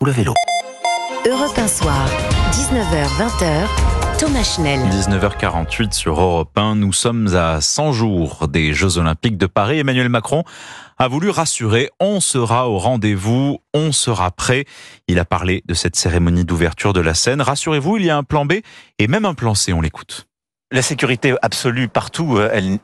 ou le vélo. Europe 1 Soir, 19h-20h, Thomas Schnell. 19h48 sur Europe 1. Nous sommes à 100 jours des Jeux Olympiques de Paris. Emmanuel Macron a voulu rassurer. On sera au rendez-vous, on sera prêt. Il a parlé de cette cérémonie d'ouverture de la scène. Rassurez-vous, il y a un plan B et même un plan C. On l'écoute. La sécurité absolue partout,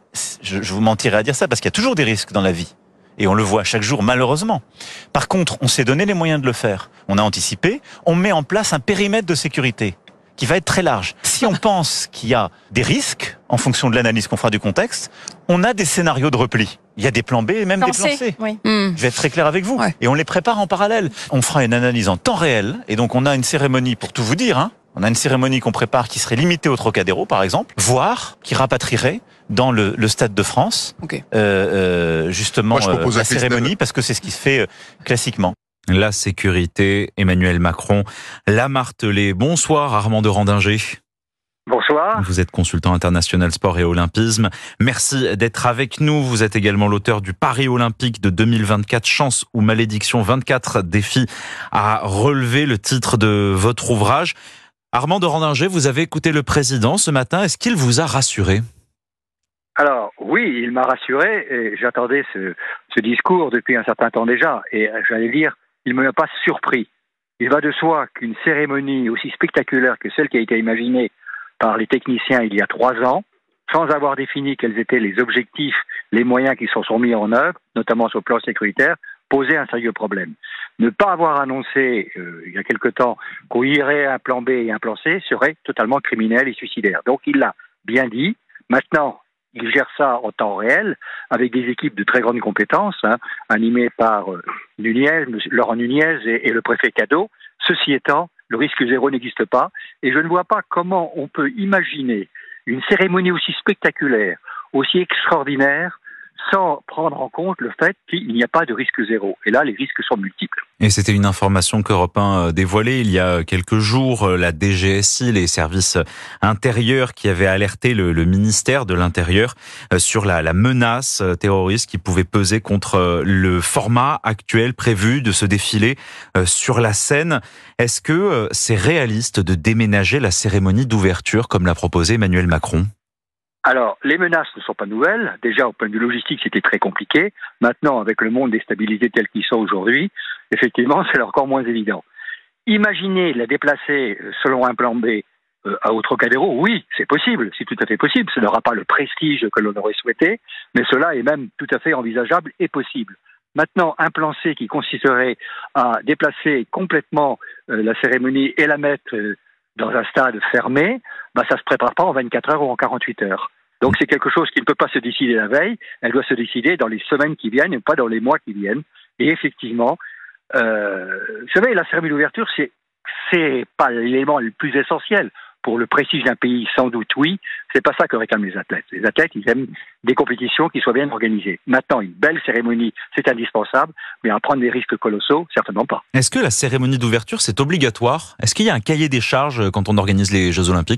je vous mentirais à dire ça parce qu'il y a toujours des risques dans la vie. Et on le voit chaque jour, malheureusement. Par contre, on s'est donné les moyens de le faire. On a anticipé, on met en place un périmètre de sécurité qui va être très large. Si on pense qu'il y a des risques, en fonction de l'analyse qu'on fera du contexte, on a des scénarios de repli. Il y a des plans B et même des plans C. Oui. Je vais être très clair avec vous. Ouais. Et on les prépare en parallèle. On fera une analyse en temps réel. Et donc, on a une cérémonie, pour tout vous dire, on a une cérémonie qu'on prépare qui serait limitée au Trocadéro, par exemple, voire qui rapatrierait dans le Stade de France, Ok. justement, la cérémonie, parce que c'est ce qui se fait classiquement. La sécurité, Emmanuel Macron l'a martelé. Bonsoir Armand de Randinger. Bonsoir. Vous êtes consultant international sport et olympisme. Merci d'être avec nous. Vous êtes également l'auteur du Paris olympique de 2024, Chance ou malédiction, 24 défis à relever, le titre de votre ouvrage. Armand de Randinger, vous avez écouté le président ce matin. Est-ce qu'il vous a rassuré ? Alors, oui, il m'a rassuré et j'attendais ce discours depuis un certain temps déjà. Et j'allais dire, il ne m'a pas surpris. Il va de soi qu'une cérémonie aussi spectaculaire que celle qui a été imaginée par les techniciens il y a 3 ans, sans avoir défini quels étaient les objectifs, les moyens qui se sont mis en œuvre, notamment sur le plan sécuritaire, posait un sérieux problème. Ne pas avoir annoncé, il y a quelque temps, qu'on irait un plan B et un plan C serait totalement criminel et suicidaire. Donc il l'a bien dit. Maintenant, il gère ça en temps réel, avec des équipes de très grandes compétences, animées par Laurent Nunez et le préfet Cadeau. Ceci étant, le risque zéro n'existe pas, et je ne vois pas comment on peut imaginer une cérémonie aussi spectaculaire, aussi extraordinaire, sans prendre en compte le fait qu'il n'y a pas de risque zéro. Et là, les risques sont multiples. Et c'était une information qu'Europe 1 dévoilait il y a quelques jours. La DGSI, les services intérieurs qui avaient alerté le ministère de l'Intérieur sur la menace terroriste qui pouvait peser contre le format actuel prévu de ce défilé sur la scène. Est-ce que c'est réaliste de déménager la cérémonie d'ouverture comme l'a proposé Emmanuel Macron ? Alors, les menaces ne sont pas nouvelles. Déjà, au point de vue logistique, c'était très compliqué. Maintenant, avec le monde déstabilisé tel qu'il sont aujourd'hui, effectivement, c'est encore moins évident. Imaginez la déplacer selon un plan B au Trocadéro, oui, c'est possible, c'est tout à fait possible. Ce n'aura pas le prestige que l'on aurait souhaité, mais cela est même tout à fait envisageable et possible. Maintenant, un plan C qui consisterait à déplacer complètement la cérémonie et la mettre dans un stade fermé, ça ne se prépare pas en 24 heures ou en 48 heures. Donc c'est quelque chose qui ne peut pas se décider la veille, elle doit se décider dans les semaines qui viennent et pas dans les mois qui viennent. Et effectivement, vous savez, la cérémonie d'ouverture, c'est pas l'élément le plus essentiel. Pour le prestige d'un pays, sans doute, oui, c'est pas ça que réclament les athlètes. Les athlètes, ils aiment des compétitions qui soient bien organisées. Maintenant, une belle cérémonie, c'est indispensable, mais à prendre des risques colossaux, certainement pas. Est-ce que la cérémonie d'ouverture, c'est obligatoire ? Est-ce qu'il y a un cahier des charges quand on organise les Jeux Olympiques ?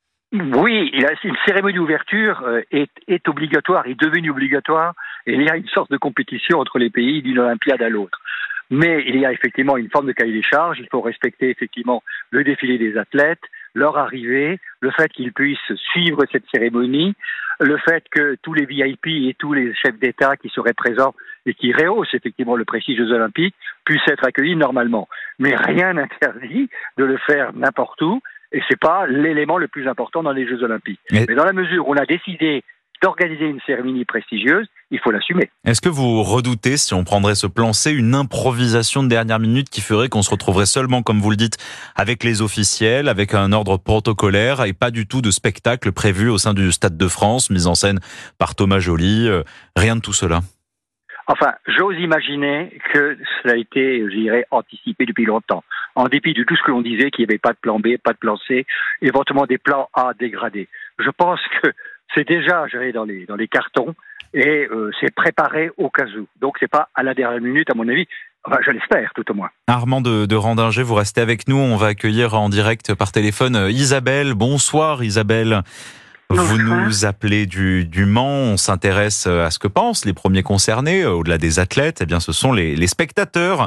Oui, une cérémonie d'ouverture est obligatoire, est devenue obligatoire, et il y a une sorte de compétition entre les pays d'une Olympiade à l'autre. Mais il y a effectivement une forme de cahier des charges, il faut respecter effectivement le défilé des athlètes, leur arrivée, le fait qu'ils puissent suivre cette cérémonie, le fait que tous les VIP et tous les chefs d'État qui seraient présents et qui rehaussent effectivement le prestige des Olympiques puissent être accueillis normalement. Mais rien n'interdit de le faire n'importe où, et c'est pas l'élément le plus important dans les Jeux Olympiques. Mais dans la mesure où on a décidé d'organiser une cérémonie prestigieuse, il faut l'assumer. Est-ce que vous redoutez, si on prendrait ce plan C, une improvisation de dernière minute qui ferait qu'on se retrouverait seulement, comme vous le dites, avec les officiels, avec un ordre protocolaire et pas du tout de spectacle prévu au sein du Stade de France, mise en scène par Thomas Joly, rien de tout cela? Enfin, j'ose imaginer que cela a été, je dirais, anticipé depuis longtemps. En dépit de tout ce que l'on disait, qu'il n'y avait pas de plan B, pas de plan C, éventuellement des plans A dégradés. Je pense que c'est déjà, je dirais, dans les cartons et c'est préparé au cas où. Donc c'est pas à la dernière minute, à mon avis. Enfin, je l'espère, tout au moins. Armand de Randinger, vous restez avec nous. On va accueillir en direct par téléphone Isabelle. Bonsoir Isabelle. Vous nous appelez du Mans, on s'intéresse à ce que pensent les premiers concernés, au-delà des athlètes, eh bien ce sont les spectateurs.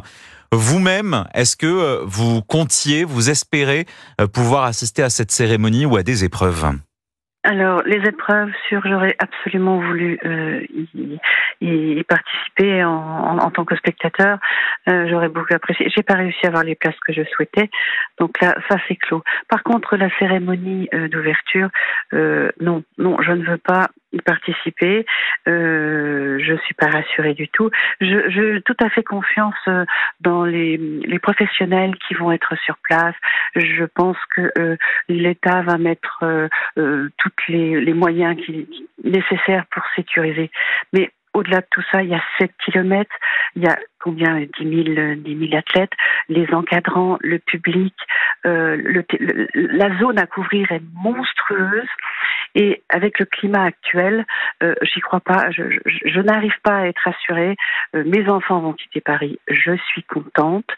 Vous-même, est-ce que vous comptiez, vous espérez pouvoir assister à cette cérémonie ou à des épreuves ? Alors, les épreuves, j'aurais absolument voulu y participer en tant que spectateur. J'aurais beaucoup apprécié. J'ai pas réussi à avoir les places que je souhaitais, donc là, ça c'est clos. Par contre, la cérémonie d'ouverture, non, je ne veux pas y participer. Je suis pas rassurée du tout. Je tout à fait confiance dans les professionnels qui vont être sur place. Je pense que l'État va mettre tous les moyens nécessaires pour sécuriser. Mais au-delà de tout ça, il y a 7 kilomètres, il y a combien 10 000 athlètes, les encadrants, le public, la zone à couvrir est monstrueuse. Et avec le climat actuel, j'y crois pas. Je n'arrive pas à être rassurée. Mes enfants vont quitter Paris. Je suis contente.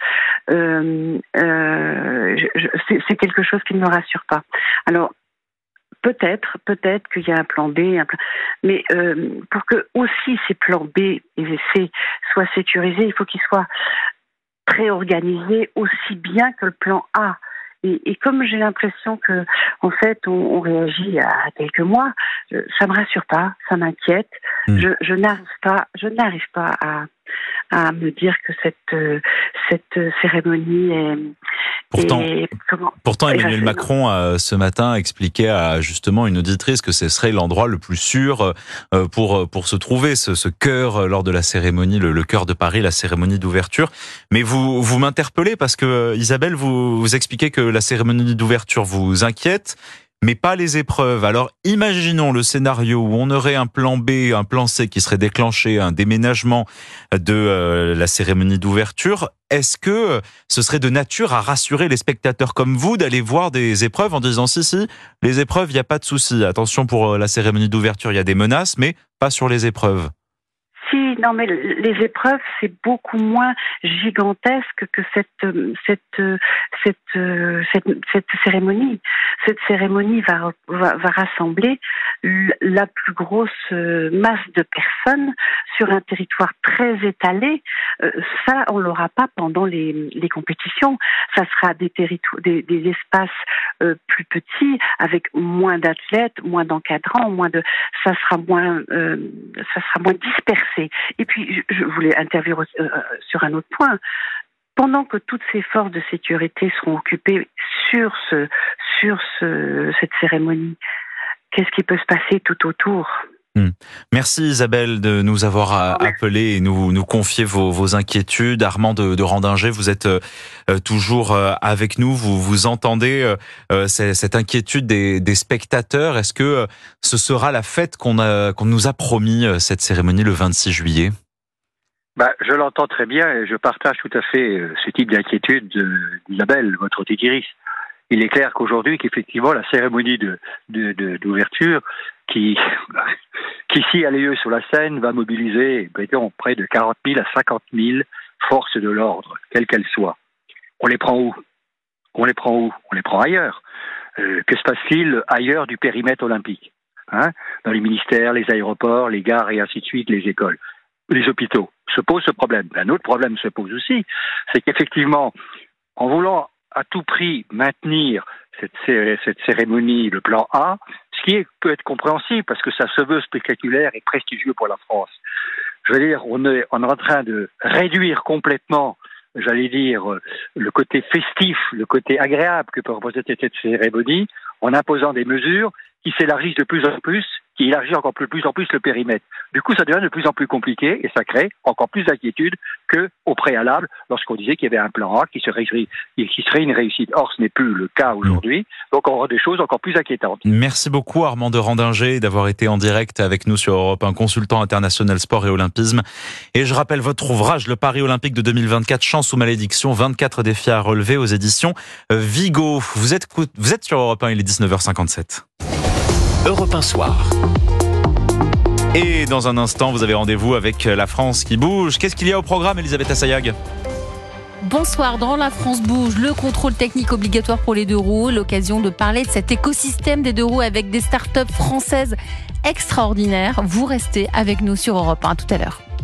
C'est quelque chose qui ne me rassure pas. Alors, peut-être qu'il y a un plan B, mais pour que aussi ces plans B et C soient sécurisés, il faut qu'ils soient préorganisés aussi bien que le plan A. Et comme j'ai l'impression que, en fait, on réagit à quelques mois, ça me rassure pas, ça m'inquiète. Je n'arrive pas à me dire que cette cérémonie est. Pourtant, Emmanuel Macron ce matin expliquait à justement une auditrice que ce serait l'endroit le plus sûr pour se trouver ce cœur lors de la cérémonie, le cœur de Paris, la cérémonie d'ouverture. Mais vous m'interpellez parce que Isabelle, vous expliquez que la cérémonie d'ouverture vous inquiète, mais pas les épreuves. Alors imaginons le scénario où on aurait un plan B, un plan C qui serait déclenché, un déménagement de la cérémonie d'ouverture. Est-ce que ce serait de nature à rassurer les spectateurs comme vous d'aller voir des épreuves en disant si, les épreuves, il n'y a pas de souci. Attention, pour la cérémonie d'ouverture, il y a des menaces, mais pas sur les épreuves. Si, non, mais les épreuves, c'est beaucoup moins gigantesque que cette cérémonie. Cette cérémonie va rassembler la plus grosse masse de personnes sur un territoire très étalé. Ça, on l'aura pas pendant les compétitions. Ça sera des espaces plus petits, avec moins d'athlètes, moins d'encadrants, ça sera moins dispersé. Et puis, je voulais intervenir sur un autre point. Pendant que toutes ces forces de sécurité seront occupées sur cette cérémonie, qu'est-ce qui peut se passer tout autour ? Merci Isabelle de nous avoir appelé et nous confier vos inquiétudes. Armand de Randinger, vous êtes toujours avec nous. Vous entendez cette inquiétude des spectateurs. Est-ce que ce sera la fête qu'on nous a promis, cette cérémonie le 26 juillet ? Je l'entends très bien et je partage tout à fait ce type d'inquiétude d'Isabelle, votre auditrice. Il est clair qu'effectivement, la cérémonie d'ouverture qui s'y a lieu sur la scène va mobiliser près de 40 000 à 50 000 forces de l'ordre, quelles qu'elles soient. On les prend où ? On les prend ailleurs. Que se passe-t-il ailleurs du périmètre olympique ? Dans les ministères, les aéroports, les gares et ainsi de suite, les écoles, les hôpitaux. Se pose ce problème. Un autre problème se pose aussi, c'est qu'effectivement, en voulant à tout prix maintenir cette cérémonie, le plan A, ce qui peut être compréhensible parce que ça se veut spectaculaire et prestigieux pour la France. Je veux dire, on est en train de réduire complètement, le côté festif, le côté agréable que peut représenter cette cérémonie en imposant des mesures qui s'élargissent de plus en plus, qui élargissent encore de plus en plus le périmètre. Du coup, ça devient de plus en plus compliqué et ça crée encore plus d'inquiétude qu'au préalable lorsqu'on disait qu'il y avait un plan A qui serait une réussite. Or, ce n'est plus le cas aujourd'hui, donc on aura des choses encore plus inquiétantes. Merci beaucoup Armand de Randinger d'avoir été en direct avec nous sur Europe 1, consultant international sport et olympisme. Et je rappelle votre ouvrage, Le Paris Olympique de 2024, Chance ou malédiction, 24 défis à relever aux éditions Vigo. Vous êtes sur Europe 1, il est 19h57. Europe 1 Soir. Et dans un instant, vous avez rendez-vous avec La France qui bouge. Qu'est-ce qu'il y a au programme, Elisabeth Assayag ? Bonsoir, dans La France bouge, le contrôle technique obligatoire pour les deux roues, l'occasion de parler de cet écosystème des deux roues avec des startups françaises extraordinaires. Vous restez avec nous sur Europe 1 tout à l'heure.